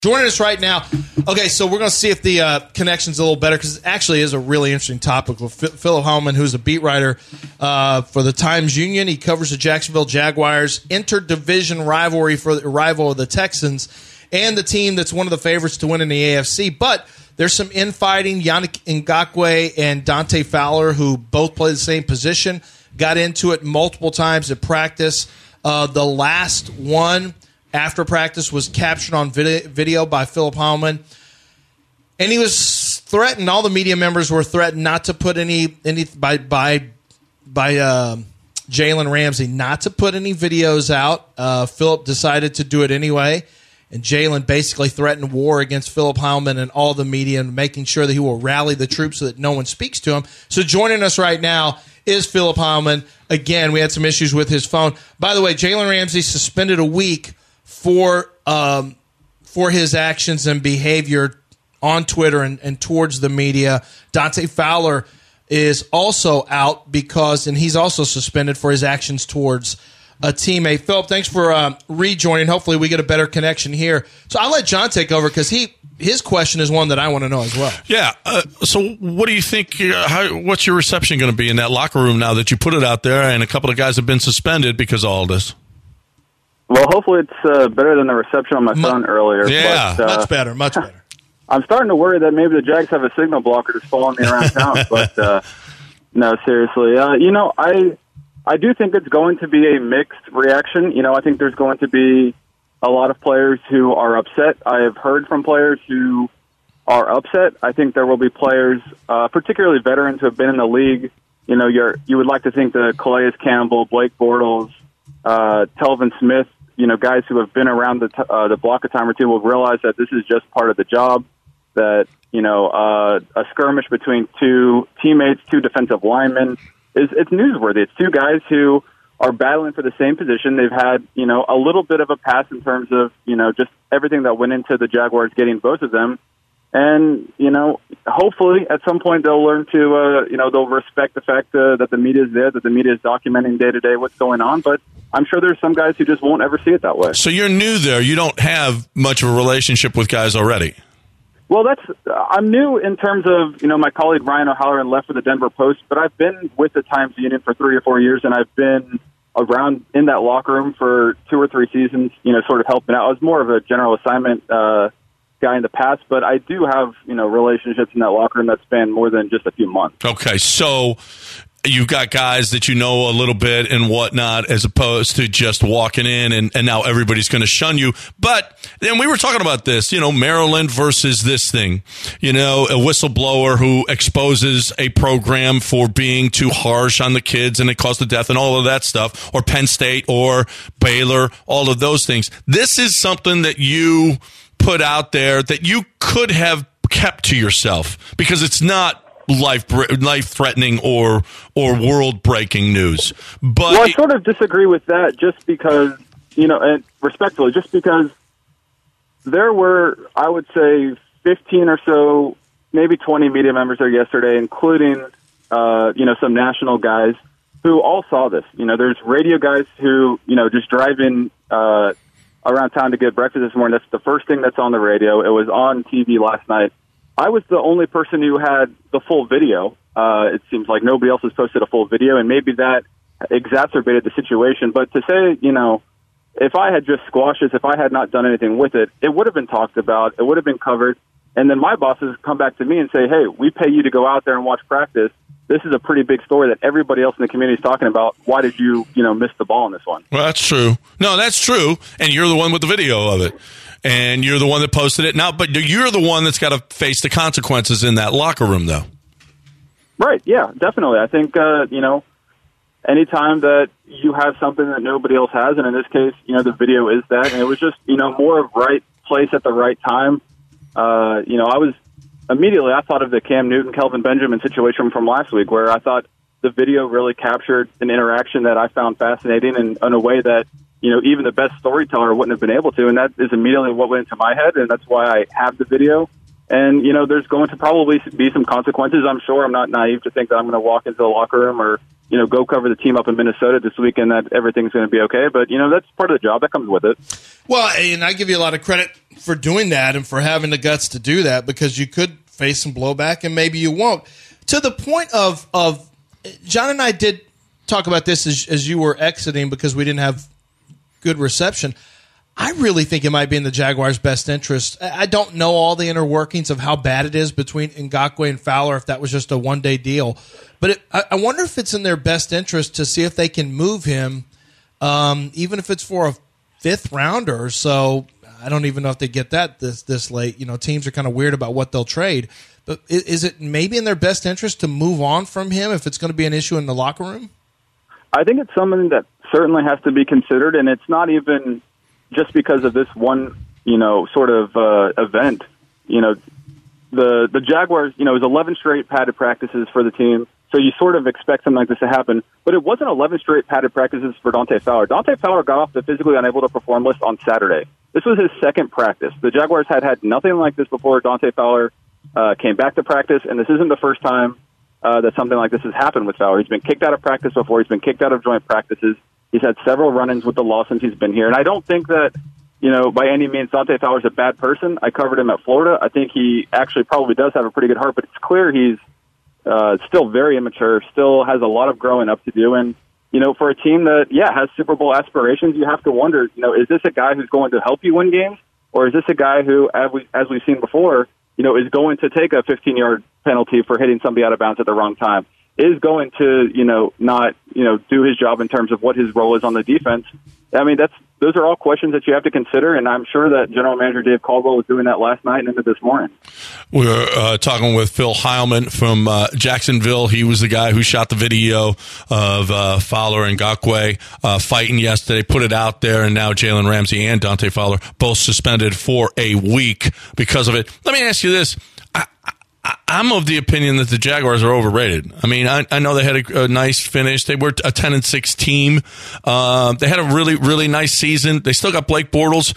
Joining us right now. Okay, so we're going to see if the connection's a little better because it actually is a really interesting topic with Philip Hellman, who's a beat writer for the Times-Union. He covers the Jacksonville Jaguars interdivision rivalry for the rival of the Texans and the team that's one of the favorites to win in the AFC. But there's some infighting. Yannick Ngakoue and Dante Fowler, who both play the same position, got into it multiple times at practice. The last one after practice was captured on video by Philip Hellman. And he was threatened. All the media members were threatened not to put any by Jalen Ramsey not to put any videos out. Philip decided to do it anyway. And Jalen basically threatened war against Philip Hellman and all the media and making sure that he will rally the troops so that no one speaks to him. So joining us right now is Philip Hellman. Again, we had some issues with his phone. By the way, Jalen Ramsey suspended a week for his actions and behavior on Twitter and towards the media. Dante Fowler is also out and he's also suspended for his actions towards a teammate. Philip, thanks for rejoining. Hopefully we get a better connection here. So I'll let John take over because his question is one that I want to know as well. Yeah. So what do you think, what's your reception going to be in that locker room now that you put it out there and a couple of guys have been suspended because of all this? Well, hopefully it's better than the reception on my phone earlier. Yeah, but, much better. I'm starting to worry that maybe the Jags have a signal blocker just following me around town. But no, seriously. I do think it's going to be a mixed reaction. I think there's going to be a lot of players who are upset. I have heard from players who are upset. I think there will be players, particularly veterans who have been in the league. You would like to think that Calais Campbell, Blake Bortles, Telvin Smith, guys who have been around the block a time or two will realize that this is just part of the job, that, a skirmish between two teammates, two defensive linemen, it's newsworthy. It's two guys who are battling for the same position. They've had, a little bit of a pass in terms of, just everything that went into the Jaguars getting both of them. And, hopefully at some point they'll learn to, they'll respect the fact that the media is there, that the media is documenting day to day what's going on. But I'm sure there's some guys who just won't ever see it that way. So you're new there. You don't have much of a relationship with guys already. Well, I'm new in terms of, my colleague Ryan O'Halloran left for the Denver Post, but I've been with the Times-Union for 3 or 4 years, and I've been around in that locker room for 2 or 3 seasons, sort of helping out. I was more of a general assignment guy in the past, but I do have, relationships in that locker room that span more than just a few months. Okay, so you've got guys that you know a little bit and whatnot, as opposed to just walking in and now everybody's going to shun you. But then we were talking about this, Maryland versus this thing, a whistleblower who exposes a program for being too harsh on the kids and it caused the death and all of that stuff, or Penn State or Baylor, all of those things. This is something that you put out there that you could have kept to yourself because it's not life-threatening or world-breaking news. But I sort of disagree with that just because, and respectfully, just because there were, I would say, 15 or so, maybe 20 media members there yesterday, including, some national guys who all saw this. There's radio guys who, just drive in around town to get breakfast this morning. That's the first thing that's on the radio. It was on TV last night. I was the only person who had the full video. It seems like nobody else has posted a full video, and maybe that exacerbated the situation. But to say, if I had just squashed this, if I had not done anything with it, it would have been talked about. It would have been covered. And then my bosses come back to me and say, hey, we pay you to go out there and watch practice. This is a pretty big story that everybody else in the community is talking about. Why did you, miss the ball on this one? Well, that's true. No, that's true. And you're the one with the video of it. And you're the one that posted it now, but you're the one that's got to face the consequences in that locker room, though. Right, yeah, definitely. I think, anytime that you have something that nobody else has, and in this case, the video is that, and it was just, more of right place at the right time. I thought of the Cam Newton, Kelvin Benjamin situation from last week, where I thought the video really captured an interaction that I found fascinating and in a way that, even the best storyteller wouldn't have been able to. And that is immediately what went into my head. And that's why I have the video. And, there's going to probably be some consequences. I'm sure I'm not naive to think that I'm going to walk into the locker room or, go cover the team up in Minnesota this weekend, that everything's going to be okay. But, that's part of the job that comes with it. Well, and I give you a lot of credit for doing that and for having the guts to do that, because you could face some blowback and maybe you won't. To the point of John and I did talk about this as you were exiting because we didn't have good reception. I really think it might be in the Jaguars' best interest. I don't know all the inner workings of how bad it is between Ngakoue and Fowler, if that was just a one-day deal. But I wonder if it's in their best interest to see if they can move him, even if it's for a fifth rounder or so. I don't even know if they get that this late. Teams are kind of weird about what they'll trade. But is it maybe in their best interest to move on from him if it's going to be an issue in the locker room? I think it's something that certainly has to be considered, and it's not even just because of this one, sort of event. The Jaguars, it was 11 straight padded practices for the team, so you sort of expect something like this to happen. But it wasn't 11 straight padded practices for Dante Fowler. Dante Fowler got off the physically unable to perform list on Saturday. This was his second practice. The Jaguars had nothing like this before Dante Fowler came back to practice, and this isn't the first time that something like this has happened with Fowler. He's been kicked out of practice before. He's been kicked out of joint practices. He's had several run-ins with the law since he's been here. And I don't think that, by any means Dante Fowler's a bad person. I covered him at Florida. I think he actually probably does have a pretty good heart, but it's clear he's still very immature, still has a lot of growing up to do. And, for a team that, has Super Bowl aspirations, you have to wonder, is this a guy who's going to help you win games? Or is this a guy who, as we've seen before, is going to take a 15-yard penalty for hitting somebody out of bounds at the wrong time, is going to, not, do his job in terms of what his role is on the defense. I mean, those are all questions that you have to consider, and I'm sure that General Manager Dave Caldwell was doing that last night and into this morning. We were talking with Phil Heilman from Jacksonville. He was the guy who shot the video of Fowler and Ngakoue fighting yesterday, put it out there, and now Jalen Ramsey and Dante Fowler both suspended for a week because of it. Let me ask you this. I'm of the opinion that the Jaguars are overrated. I mean, I know they had a nice finish. They were a 10-6 team. They had a really, really nice season. They still got Blake Bortles.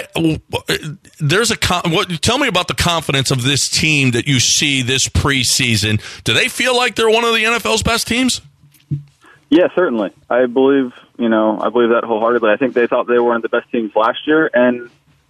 Tell me about the confidence of this team that you see this preseason. Do they feel like they're one of the NFL's best teams? Yeah, certainly. I believe that wholeheartedly. I think they thought they were one of the best teams last year, and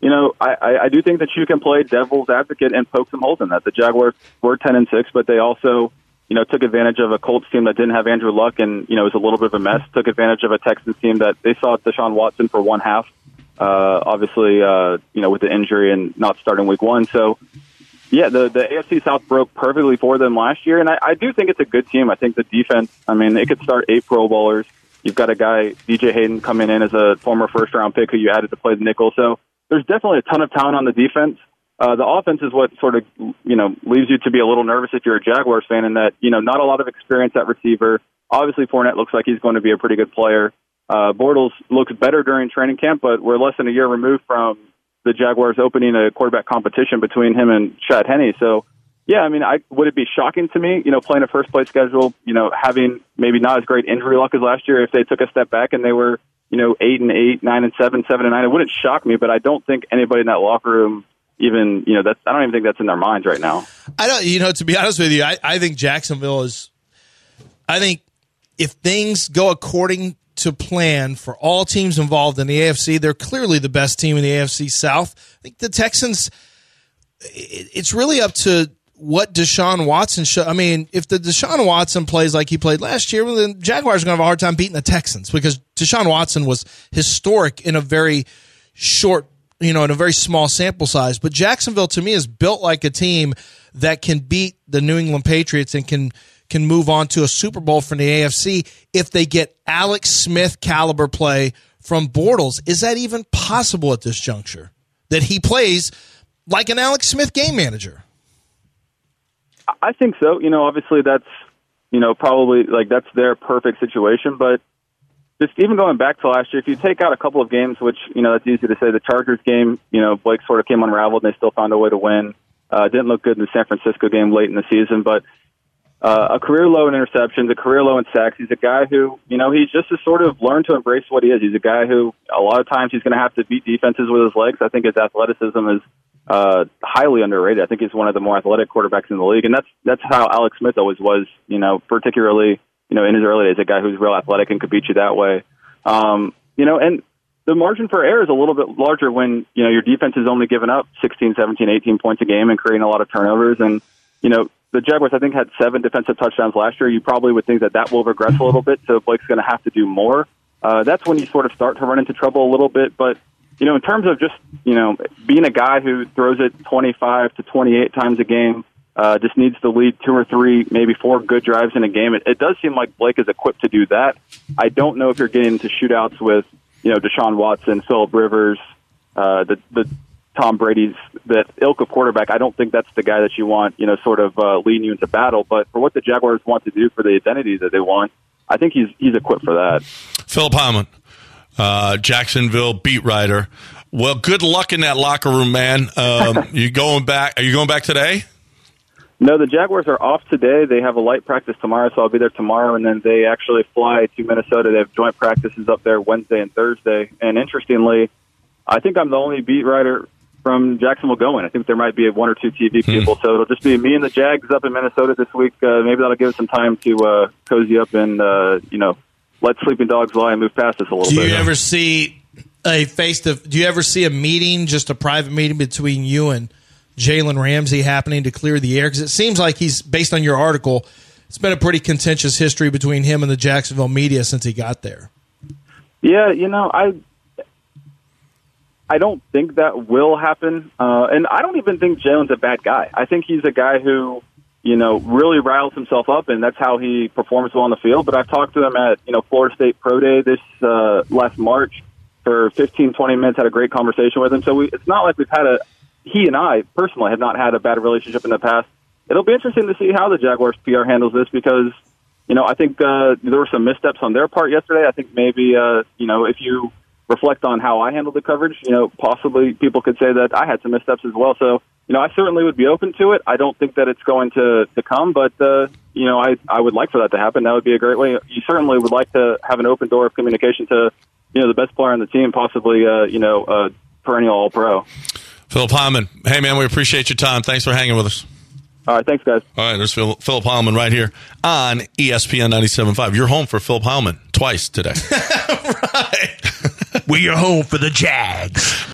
I do think that you can play devil's advocate and poke some holes in that. The Jaguars were 10-6, but they also, took advantage of a Colts team that didn't have Andrew Luck and, was a little bit of a mess. Took advantage of a Texans team that they saw Deshaun Watson for one half, obviously, with the injury and not starting week one. So, yeah, the AFC South broke perfectly for them last year, and I do think it's a good team. I think the defense, it could start 8 Pro Bowlers. You've got a guy, DJ Hayden, coming in as a former first-round pick who you added to play the nickel. So, there's definitely a ton of talent on the defense. The offense is what sort of, leaves you to be a little nervous if you're a Jaguars fan, in that, not a lot of experience at receiver. Obviously, Fournette looks like he's going to be a pretty good player. Bortles looks better during training camp, but we're less than a year removed from the Jaguars opening a quarterback competition between him and Chad Henne. So, yeah, would it be shocking to me, playing a first-place schedule, having maybe not as great injury luck as last year if they took a step back and they were 8-8, 9-7, 7-9. It wouldn't shock me, but I don't think anybody in that locker room even, I don't even think that's in their minds right now. I don't, to be honest with you, I think Jacksonville is, I think if things go according to plan for all teams involved in the AFC, they're clearly the best team in the AFC South. I think the Texans, it's really up to what Deshaun Watson if the Deshaun Watson plays like he played last year, well, then Jaguars are going to have a hard time beating the Texans, because Deshaun Watson was historic in a very short, in a very small sample size. But Jacksonville, to me, is built like a team that can beat the New England Patriots and can move on to a Super Bowl from the AFC if they get Alex Smith caliber play from Bortles. Is that even possible at this juncture, that he plays like an Alex Smith game manager? I think so. Obviously that's, probably like that's their perfect situation. But just even going back to last year, if you take out a couple of games, which, that's easy to say, the Chargers game, Blake sort of came unraveled and they still found a way to win. Didn't look good in the San Francisco game late in the season, but a career low in interceptions, a career low in sacks. He's a guy who, he's just to sort of learn to embrace what he is. He's a guy who a lot of times he's going to have to beat defenses with his legs. I think his athleticism is highly underrated. I think he's one of the more athletic quarterbacks in the league, and that's how Alex Smith always was, particularly in his early days, a guy who's real athletic and could beat you that way. And the margin for error is a little bit larger when, your defense is only giving up 16, 17, 18 points a game and creating a lot of turnovers. And, the Jaguars, I think, had 7 defensive touchdowns last year. You probably would think that will regress a little bit, so Blake's going to have to do more. That's when you sort of start to run into trouble a little bit. But, in terms of just, being a guy who throws it 25 to 28 times a game, just needs to lead 2 or 3, maybe 4 good drives in a game. It does seem like Blake is equipped to do that. I don't know if you're getting into shootouts with, Deshaun Watson, Phillip Rivers, the Tom Brady's, that ilk of quarterback. I don't think that's the guy that you want, sort of leading you into battle. But for what the Jaguars want to do for the identity that they want, I think he's equipped for that. Philip Heilman, Jacksonville beat writer. Well, good luck in that locker room, man. You going back? Are you going back today? No, the Jaguars are off today. They have a light practice tomorrow, so I'll be there tomorrow, and then they actually fly to Minnesota. They have joint practices up there Wednesday and Thursday. And interestingly, I think I'm the only beat writer from Jacksonville going. I think there might be 1 or 2 TV people, so it'll just be me and the Jags up in Minnesota this week. Maybe that'll give us some time to cozy up and, let sleeping dogs lie and move past us a little bit. Do you ever see do you ever see a meeting, just a private meeting between you and Jalen Ramsey happening to clear the air? Because it seems like he's, based on your article, it's been a pretty contentious history between him and the Jacksonville media since he got there. Yeah, I don't think that will happen. And I don't even think Jalen's a bad guy. I think he's a guy who, really riles himself up, and that's how he performs well on the field. But I've talked to him at, Florida State Pro Day this last March for 15, 20 minutes, had a great conversation with him. So it's not like he and I personally have not had a bad relationship in the past. It'll be interesting to see how the Jaguars PR handles this because, I think there were some missteps on their part yesterday. I think maybe, if you reflect on how I handled the coverage, possibly people could say that I had some missteps as well. So, I certainly would be open to it. I don't think that it's going to come, but, I would like for that to happen. That would be a great way. You certainly would like to have an open door of communication to, the best player on the team, possibly, perennial All-Pro. Philip Heilman. Hey, man, we appreciate your time. Thanks for hanging with us. All right, thanks, guys. All right, there's Philip Heilman right here on ESPN 97.5. You're home for Philip Heilman twice today. Right. We're home for the Jags.